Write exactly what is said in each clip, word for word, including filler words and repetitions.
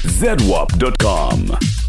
zedwap dot com.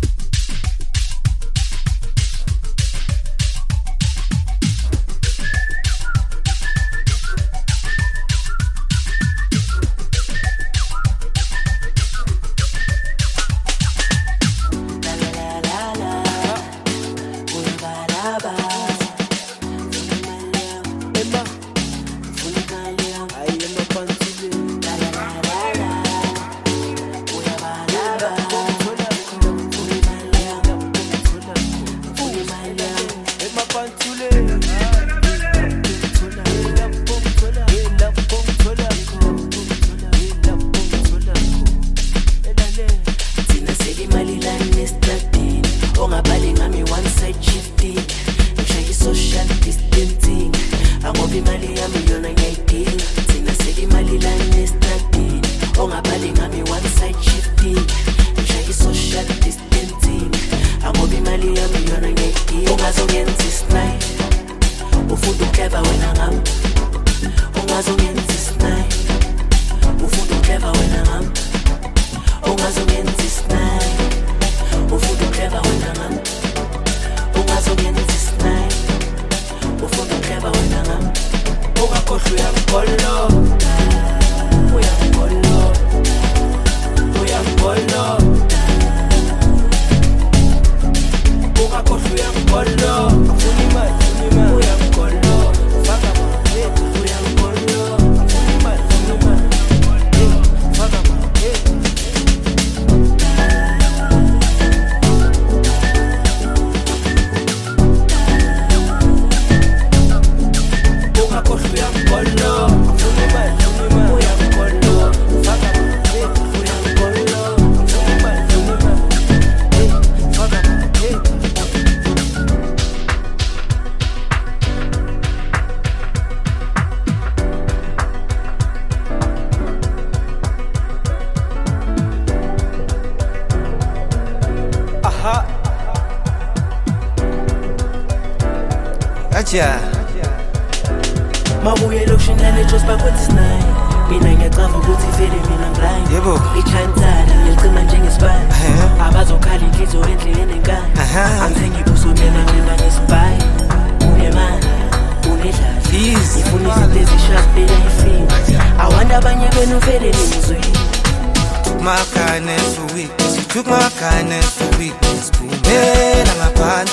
Mabuye lokushinele just bakwenza nine. Mina ngiyacava ukuthi vele mina blind. Yebo. Ichantana ngicima njengesibani. Abazokhala inhliziyo endleleni enkani. Angithengi kusonela mina ngesibhayi. Unemali, unedlala. Ngifuna izinto ezisharp eyifini. Awanda abanye benu vele nimzweni. Took my kindness for weakness. You took my kindness for weakness. Kumela ngaphandle.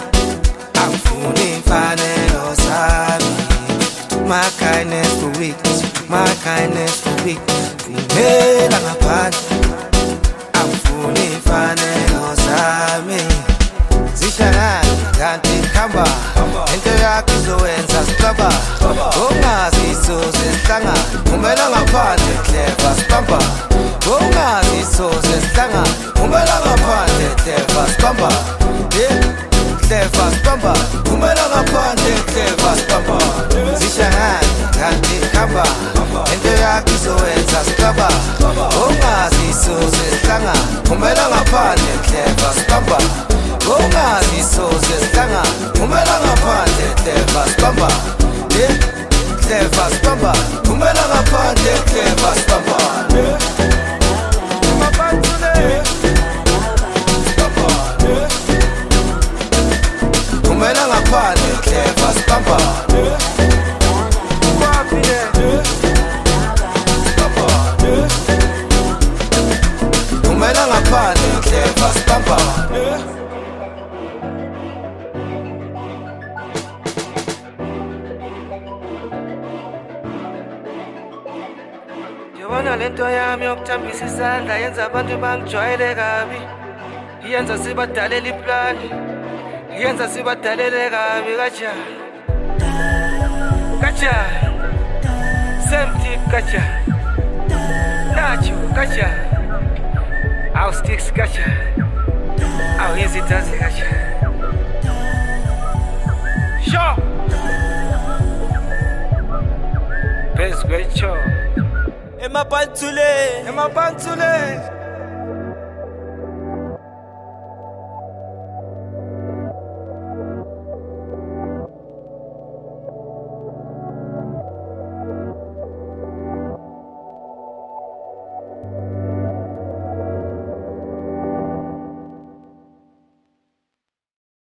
Angifuni imfanelo sami. My kindness for weakness, my kindness for weakness. Kumela ngaphandle, angifuni imfanelo zami. Zishayani kanti khamba, into yakho izowenza siqaba. Ungaziso zesihlanga, kumela ngaphandle clever sibamba. Ungaziso zesihlanga, kumela ngaphandle clever sibamba. Clever sibamba, kumela ngaphandle clever sibamba. Zishayani kanti khamba, into yakho izowenza siqaba. Ungaziso zesihlanga, kumela ngaphandle clever sibamba. Ungaziso zesihlanga, kumela ngaphandle clever sibamba. Clever sibamba, kumela ngaphandle clever sibamba. Kumela ngaphandle clever sibamba. Kumela ngaphandle clever sibamba. Yabona lento yami yokuthambisa isandla yenza abantu bangijwayele kabi. Yenza sibadalela iplani. Yenza sibadalele kabi kanjani. Kanjani. Semthi kanjani. Nacho kanjani. Awu sticks kanjani. Awu izitazi kanjani. Sho. Best great show. Emapanthule, emapanthule.